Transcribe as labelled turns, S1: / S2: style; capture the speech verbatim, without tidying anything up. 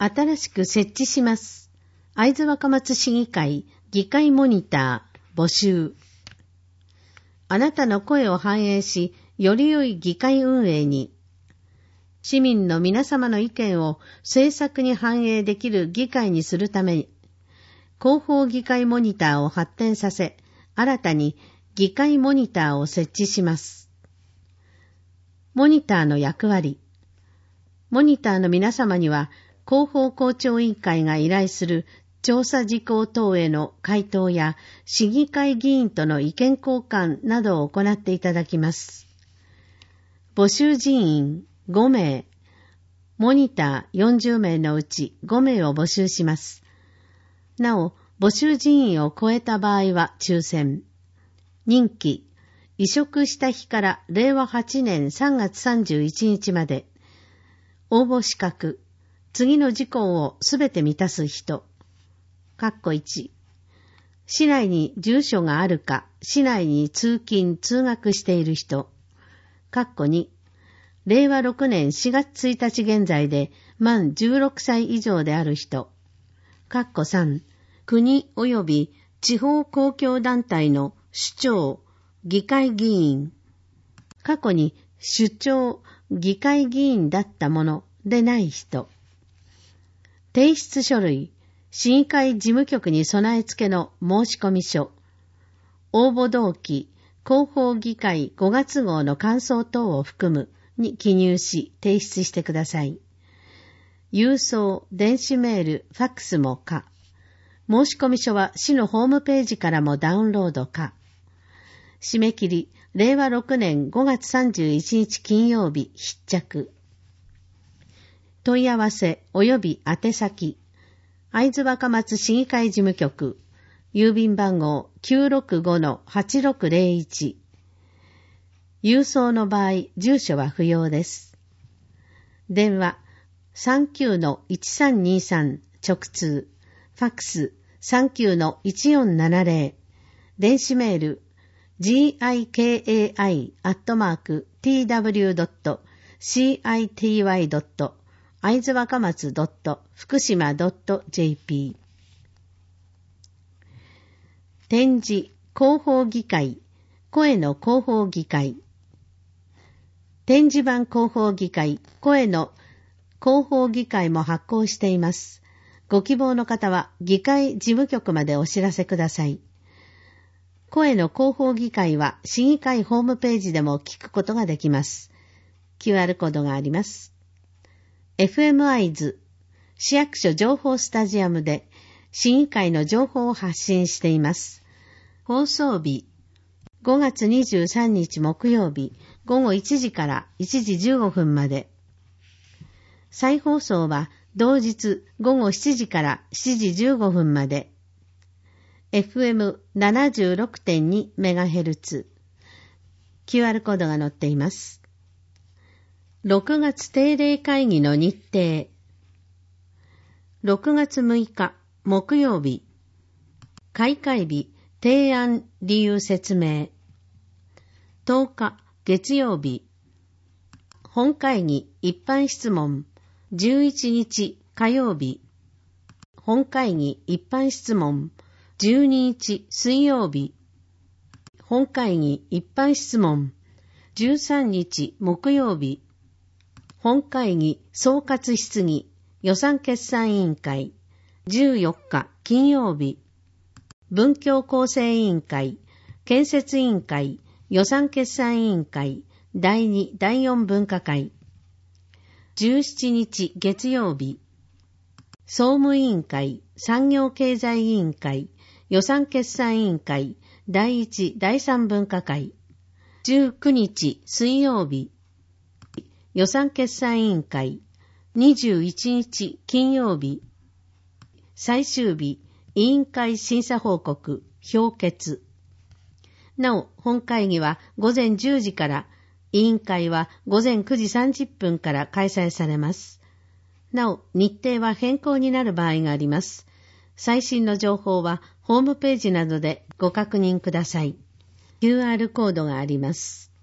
S1: 新しく設置します。会津若松市議会議会モニター募集。あなたの声を反映し、より良い議会運営に。市民の皆様の意見を政策に反映できる議会にするために、広報議会モニターを発展させ、新たに議会モニターを設置します。モニターの役割。モニターの皆様には、広報広聴委員会が依頼する調査事項等への回答や、市議会議員との意見交換などを行っていただきます。募集人員ごめい、モニターよんじゅうめいのうちごめいを募集します。なお、募集人員を超えた場合は抽選。任期、移植した日かられいわはちねんさんがつさんじゅういちにちまで。応募資格、次の事項をすべて満たす人。かっこいち、市内に住所があるか、市内に通勤・通学している人。かっこに、れいわろくねんしがつついたち現在で満じゅうろくさい以上である人。かっこさん、国及び地方公共団体の首長、議会議員。過去に首長、議会議員だったものでない人。提出書類、市議会事務局に備え付けの申込書。応募動機、広報議会ごがつ号の感想等を含むに記入し提出してください。郵送、電子メール、ファックスも可。申込書は市のホームページからもダウンロード可。締め切り、れいわろくねんごがつさんじゅういちにち金曜日必着。問い合わせ及び宛先、会津若松市議会事務局、郵便番号 きゅうろくごのはちろくぜろいち。郵送の場合、住所は不要です。電話 さんきゅうのいちさんにさん 直通、ファックス さんきゅうのいちよんななぜろ、電子メール ギカイ アットマーク ティーダブリュー ドット シーアイティーワイ ドット 会津若松 ドット 福島 ドット ジェーピー。 展示広報議会、声の広報議会。展示版広報議会、声の広報議会も発行しています。ご希望の方は議会事務局までお知らせください。声の広報議会は市議会ホームページでも聞くことができます。キューアール コードがあります。エフエム 会津市役所情報スタジアムで市議会の情報を発信しています。放送日、ごがつにじゅうさんにち木曜日、ごごいちじからいちじじゅうごふんまで。再放送は同日ごごしちじからしちじじゅうごふんまで。エフエムななじゅうろくてんにメガヘルツ。キューアール コードが載っています。ろくがつ定例会議の日程。ろくがつむいか木曜日。開会日、提案理由説明。とおか月曜日。本会議一般質問。じゅういちにち火曜日。本会議一般質問。じゅうににち水曜日。本会議一般質問。じゅうさんにち木曜日。本会議総括質疑予算決算委員会。じゅうよっか金曜日。文教構成委員会、建設委員会、予算決算委員会、だいに、だいよん分科会。じゅうしちにち月曜日。総務委員会、産業経済委員会、予算決算委員会、だいいち、だいさん分科会。じゅうくにち水曜日。予算決算委員会、にじゅういちにち金曜日。最終日、委員会審査報告、評決。なお、本会議はごぜんじゅうじから、委員会はごぜんくじさんじゅっぷんから開催されます。なお、日程は変更になる場合があります。最新の情報はホームページなどでご確認ください。キューアール コードがあります。